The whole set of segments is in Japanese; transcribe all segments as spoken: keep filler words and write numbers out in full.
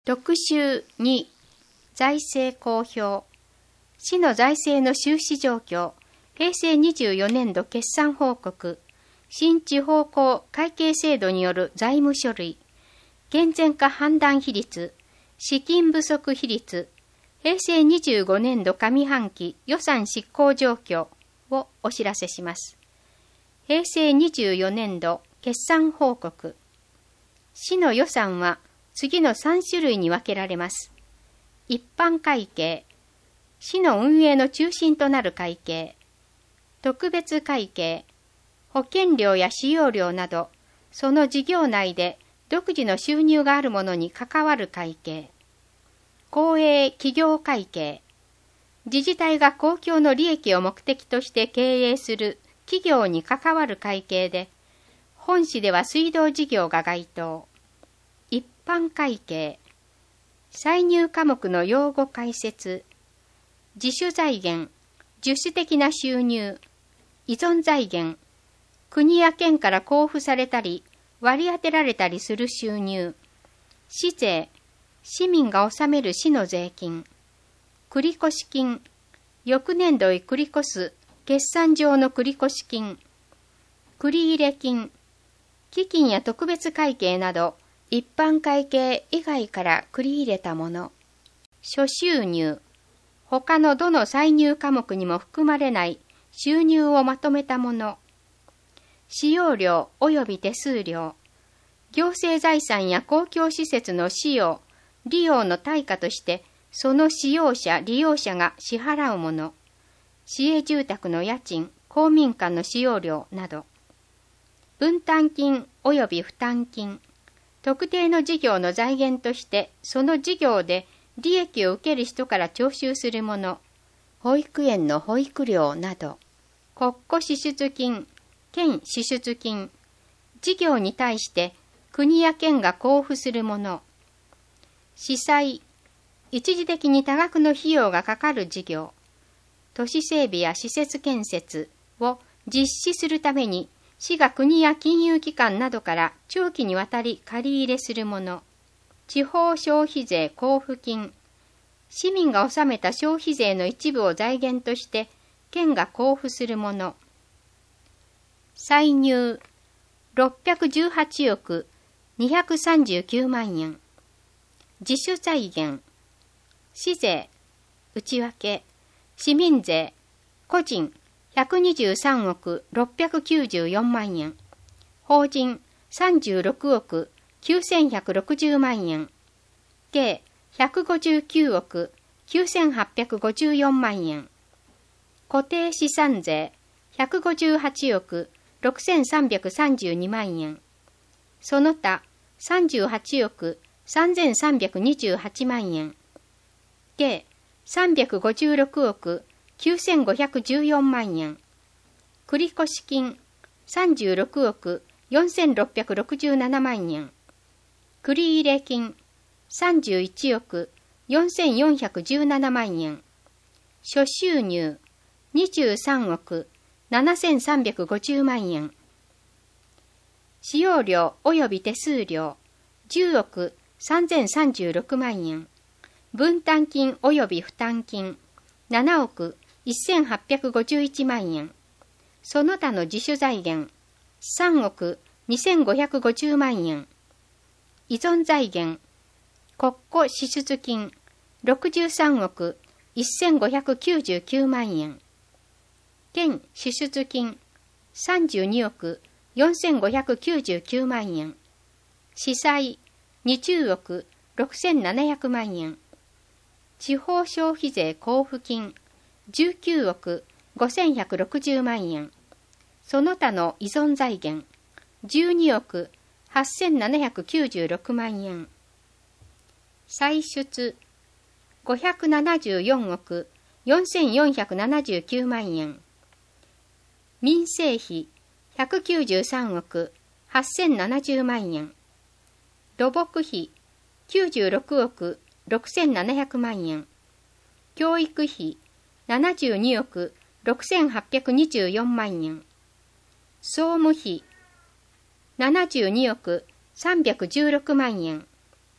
特集に、財政公表。市の財政の収支状況。平成にじゅうよねんど決算報告。新地方公会計制度による財務書類。健全化判断比率。資金不足比率。平成にじゅうごねんど上半期予算執行状況をお知らせします。平成にじゅうよねんど決算報告。市の予算は次のさんしゅるいに分けられます。一般会計、市の運営の中心となる会計、特別会計、保険料や使用料など、その事業内で独自の収入があるものに関わる会計、公営企業会計、自治体が公共の利益を目的として経営する企業に関わる会計で、本市では水道事業が該当。一般会計、歳入科目の用語解説、自主財源、自主的な収入、依存財源、国や県から交付されたり割り当てられたりする収入、市税、市民が納める市の税金、繰越金、翌年度へ繰り越す決算上の繰越金、繰入金、基金や特別会計など一般会計以外から繰り入れたもの、諸収入、他のどの歳入科目にも含まれない収入をまとめたもの、使用料及び手数料、行政財産や公共施設の使用、利用の対価としてその使用者、利用者が支払うもの、市営住宅の家賃、公民館の使用料など、分担金及び負担金、特定の事業の財源としてその事業で利益を受ける人から徴収するもの、保育園の保育料など、国庫支出金、県支出金、事業に対して国や県が交付するもの、市債、一時的に多額の費用がかかる事業、都市整備や施設建設を実施するために市が国や金融機関などから長期にわたり借り入れするもの、地方消費税交付金、市民が納めた消費税の一部を財源として県が交付するもの、歳入ろっぴゃくじゅうはちおくにひゃくさんじゅうきゅうまんえん、自主財源、市税、内訳、市民税、個人ひゃくにじゅうさんおくろっぴゃくきゅうじゅうよんまんえん、法人さんじゅうろくおくきゅうせんひゃくろくじゅうまんえん、計ひゃくごじゅうきゅうおくきゅうせんはっぴゃくごじゅうよんまんえん、固定資産税ひゃくごじゅうはちおくろくせんさんびゃくさんじゅうにまんえん、その他さんじゅうはちおくさんぜんさんびゃくにじゅうはちまんえん、計さんびゃくごじゅうろくおくきゅうせんごひゃくじゅうよんまんえん、繰越金さんじゅうろくおくよんせんろっぴゃくろくじゅうななまんえん、繰入金さんじゅういちおくよんせんよんひゃくじゅうななまんえん、諸収入にじゅうさんおくななせんさんびゃくごじゅうまんえん、使用料及び手数料じゅうおくさんぜんさんじゅうろくまんえん、分担金及び負担金ななおくせんはっぴゃくごじゅういちまんえん、その他の自主財源さんおくにせんごひゃくごじゅうまんえん、依存財源国庫支出金ろくじゅうさんおくせんごひゃくきゅうじゅうきゅうまんえん、県支出金さんじゅうにおくよんせんごひゃくきゅうじゅうきゅうまんえん、市債にじゅうおくろくせんななひゃくまんえん、地方消費税交付金じゅうきゅうおくごせんひゃくろくじゅうまんえん、その他の依存財源じゅうにおくはっせんななひゃくきゅうじゅうろくまんえん、歳出ごひゃくななじゅうよんおくよんせんよんひゃくななじゅうきゅうまんえん、民生費ひゃくきゅうじゅうさんおくはっせんななじゅうまんえん、土木費きゅうじゅうろくおくろくせんななひゃくまんえん、教育費ななじゅうにおくろくせんはっぴゃくにじゅうよんまんえん、総務費ななじゅうにおくさんびゃくじゅうろくまんえん、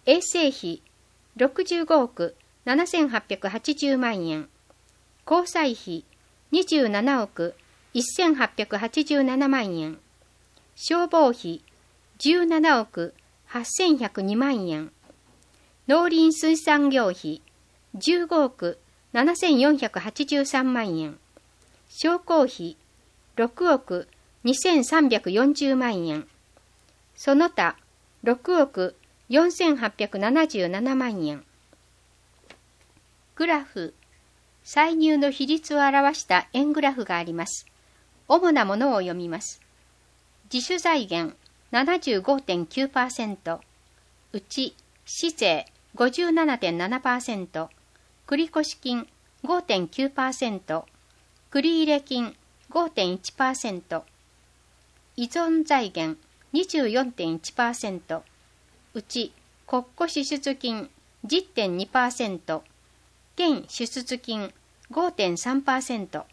衛生費ろくじゅうごおくななせんはっぴゃくはちじゅうまんえん、交際費にじゅうななおくせんはっぴゃくはちじゅうななまんえん、消防費じゅうななおくはっせんひゃくにまんえん、農林水産業費じゅうごおくななせんよんひゃくはちじゅうさんまんえん、商工費ろくおくにせんさんびゃくよんじゅうまんえん、その他ろくおくよんせんはっぴゃくななじゅうななまんえん。グラフ、歳入の比率を表した円グラフがあります。主なものを読みます。自主財源 ななじゅうごてんきゅうパーセント、うち市税 ごじゅうななてんななパーセント、繰越金 ごてんきゅうパーセント、繰入金 ごてんいちパーセント、依存財源 にじゅうよんてんいちパーセント、うち国庫支出金 じゅってんにパーセント、県支出金 ごてんさんパーセント。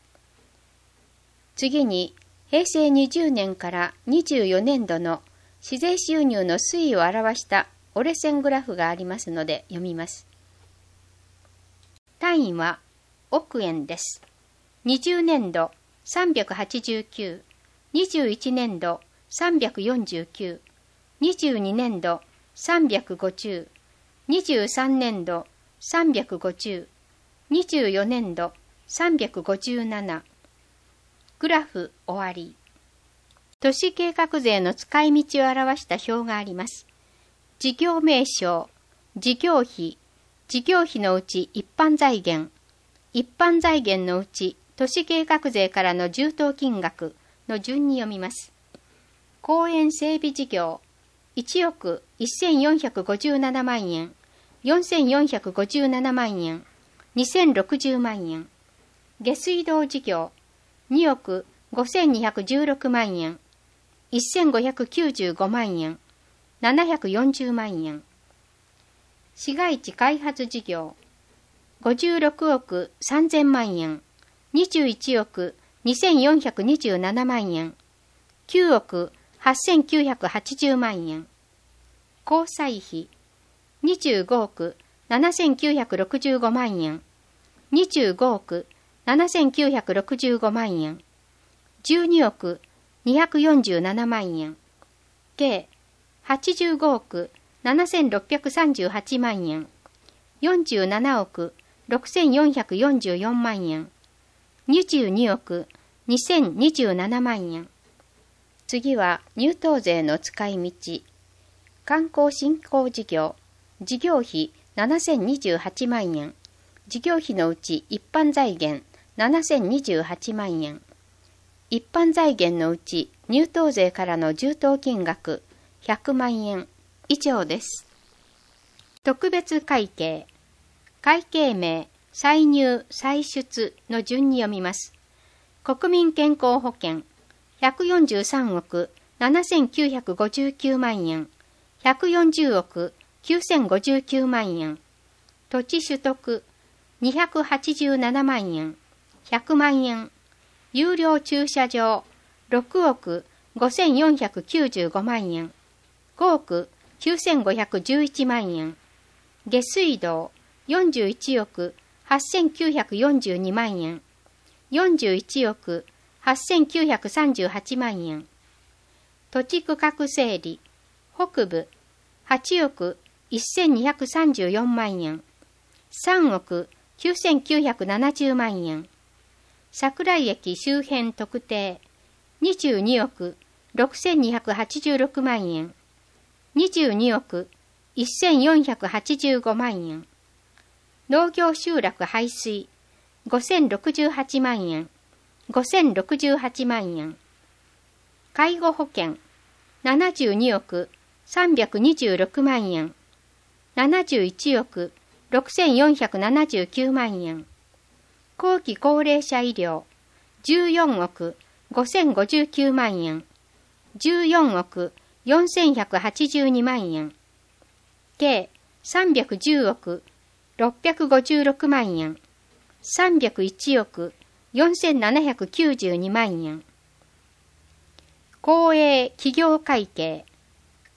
次に、へいせいにじゅうねんからにじゅうよねんどの市税収入の推移を表した折れ線グラフがありますので読みます。単位は億円です。にじゅうねんどさんびゃくはちじゅうきゅう、にじゅういちねんどさんびゃくよんじゅうきゅう、にじゅうにねんどさんびゃくごじゅう、にじゅうさんねんどさんびゃくごじゅう、にじゅうよねんどさんびゃくごじゅうなな。グラフ終わり。都市計画税の使い道を表した表があります。事業名称、事業費、事業費のうち一般財源、一般財源のうち都市計画税からの充当金額の順に読みます。公園整備事業、いちおくせんよんひゃくごじゅうななまんえん、よんせんよんひゃくごじゅうななまんえん、にせんろくじゅうまんえん。下水道事業、におくごせんにひゃくじゅうろくまんえん、せんごひゃくきゅうじゅうごまんえん、ななひゃくよんじゅうまんえん。市街地開発事業、ごじゅうろくおくさんぜんまんえん、にじゅういちおくにせんよんひゃくにじゅうななまんえん、きゅうおくはっせんきゅうひゃくはちじゅうまんえん。交際費、にじゅうごおくななせんきゅうひゃくろくじゅうごまんえん、にじゅうごおくななせんきゅうひゃくろくじゅうごまんえん、じゅうにおくにひゃくよんじゅうななまんえん、計はちじゅうごおくななせんろっぴゃくさんじゅうはちまんえん、よんじゅうななおくろくせんよんひゃくよんじゅうよんまんえん、にじゅうにおくにせんにじゅうななまんえん。次は入島税の使い道。観光振興事業、事業費ななせんにじゅうはちまんえん、事業費のうち一般財源ななせんにじゅうはちまんえん、一般財源のうち入島税からの充当金額ひゃくまんえん以上です。特別会計、会計名、歳入、歳出の順に読みます。国民健康保険ひゃくよんじゅうさんおくななせんきゅうひゃくごじゅうきゅうまんえん、ひゃくよんじゅうおくきゅうせんごじゅうきゅうまんえん、土地取得にひゃくはちじゅうななまんえん、ひゃくまんえん、有料駐車場ろくおくごせんよんひゃくきゅうじゅうごまんえん、ごおくきゅうせんごひゃくじゅういちまんえん、下水道よんじゅういちおくはっせんきゅうひゃくよんじゅうにまんえん、よんじゅういちおくはっせんきゅうひゃくさんじゅうはちまんえん、土地区画整理北部はちおくせんにひゃくさんじゅうよんまんえん、さんおくきゅうせんきゅうひゃくななじゅうまんえん、桜井駅周辺特定にじゅうにおくろくせんにひゃくはちじゅうろくまんえん、にじゅうにおくせんよんひゃくはちじゅうごまんえん、農業集落排水ごせんろくじゅうはちまんえん、ごせんろくじゅうはちまんえん、介護保険ななじゅうにおくさんびゃくにじゅうろくまんえん、ななじゅういちおくろくせんよんひゃくななじゅうきゅうまんえん、後期高齢者医療じゅうよんおくごせんごじゅうきゅうまんえん、じゅうよんおくよんせんひゃくはちじゅうにまんえん、計さんびゃくじゅうおくろっぴゃくごじゅうろくまんえん、さんびゃくいちおくよんせんななひゃくきゅうじゅうにまんえん。公営企業会計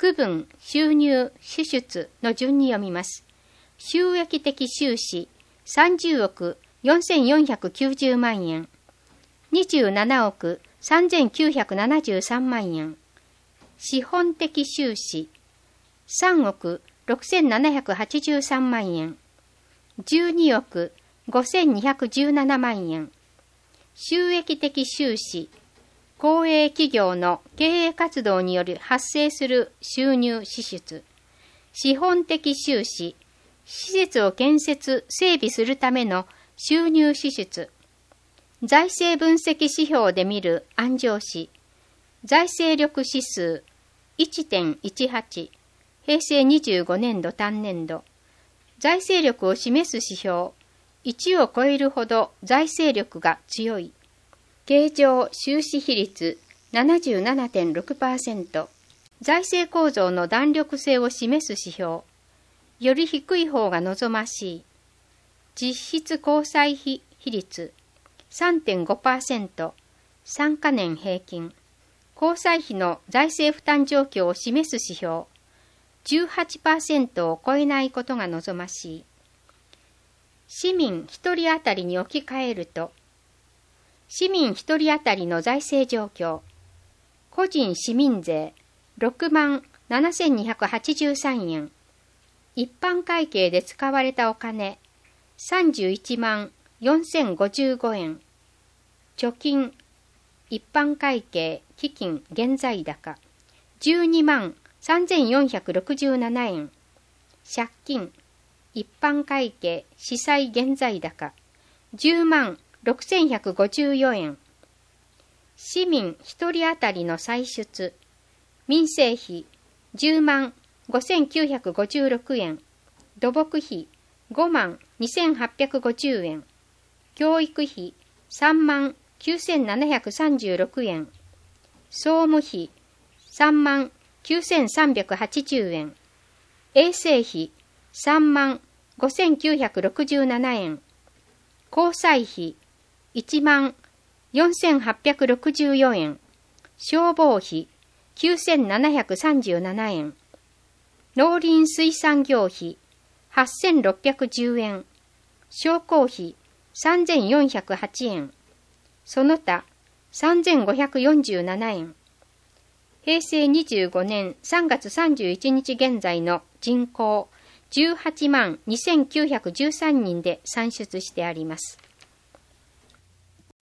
区分、収入、支出の順に読みます。収益的収支さんじゅうおくよんせんよんひゃくきゅうじゅうまんえん、にじゅうななおくさんぜんきゅうひゃくななじゅうさんまんえん、資本的収支さんおくろくせんななひゃくはちじゅうさんまんえん、じゅうにおくごせんにひゃくじゅうななまんえん、収益的収支、公営企業の経営活動により発生する収入支出、資本的収支、施設を建設・整備するための収入支出、財政分析指標で見る安城市、財政力指数 いってんいちはち、へいせいにじゅうごねんど単年度、財政力を示す指標、いちを超えるほど財政力が強い。経常収支比率 ななじゅうななてんろくパーセント、財政構造の弾力性を示す指標、より低い方が望ましい。実質交際費比率 さんてんごパーセント、さんかねん平均、交際費の財政負担状況を示す指標、じゅうはちパーセント を超えないことが望ましい。市民ひとり当たりに置き換えると、市民ひとり当たりの財政状況、個人市民税ろくまんななせんにひゃくはちじゅうさんえん、一般会計で使われたお金さんじゅういちまんよんせんごじゅうごえん、貯金、一般会計、基金、現在高じゅうにまんさんぜんよんひゃくろくじゅうななえん、借金、一般会計、資産現在高じゅうまんろくせんひゃくごじゅうよえん、市民ひとり当たりの歳出、民生費じゅうまんごせんきゅうひゃくごじゅうろくえん、土木費ごまんにせんはっぴゃくごじゅうえん、教育費さんまんきゅうせんななひゃくさんじゅうろくえん、総務費さんまんきゅうせんさんびゃくはちじゅうえん、衛生費さんまんごせんきゅうひゃくろくじゅうななえん、交際費いちまんよんせんはっぴゃくろくじゅうよえん、消防費きゅうせんななひゃくさんじゅうななえん、農林水産業費はっせんろっぴゃくじゅうえん、商工費さんぜんよんひゃくはちえん、その他さんぜんごひゃくよんじゅうななえん。へいせいにじゅうごねんさんがつさんじゅういちにち現在の人口じゅうはちまんにせんきゅうひゃくじゅうさんにんで算出してあります。